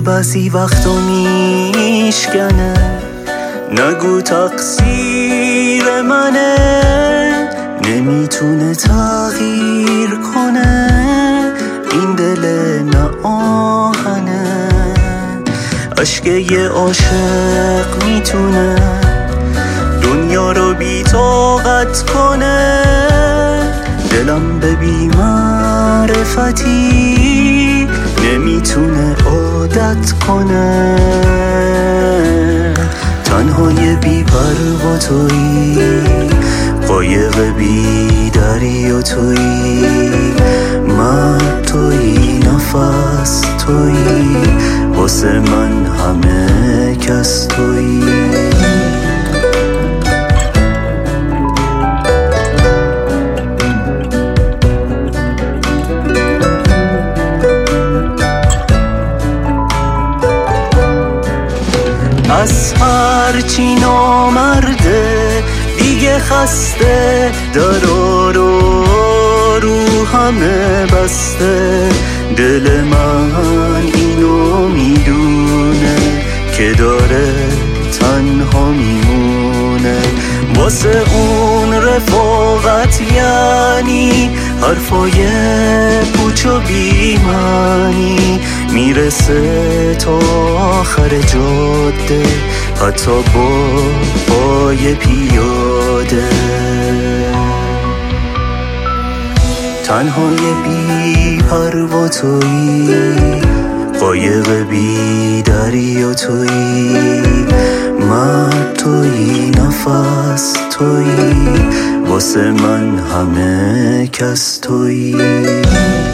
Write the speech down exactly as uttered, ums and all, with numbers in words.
بعضی وقتا میشکنه، نگو تقصیر منه، نمیتونه تغییر کنه این دل ناآهنه. عشق یه عاشق میتونه دنیا رو بی طاقت کنه، دلم به بی معرفتی نمیتونه عادت کنه. تنهای بی پروا تویی، قایق بی دریا تویی، مرد تویی، نفس تویی، واسه من همه کس تویی. از هرچی نامرده دیگه خسته، درا رو رو همه بسته، دل من اینو میدونه که داره تنها میمونه. واسه اون رفاقت یعنی حرفای پوچ و بی‌معنی، میرسه تا آخر جاده حتی با پای پیاده. تنهای بی پروا تویی، قایق بی دریا تویی، مرد تویی، نفس تویی، واسه من همه کس تویی.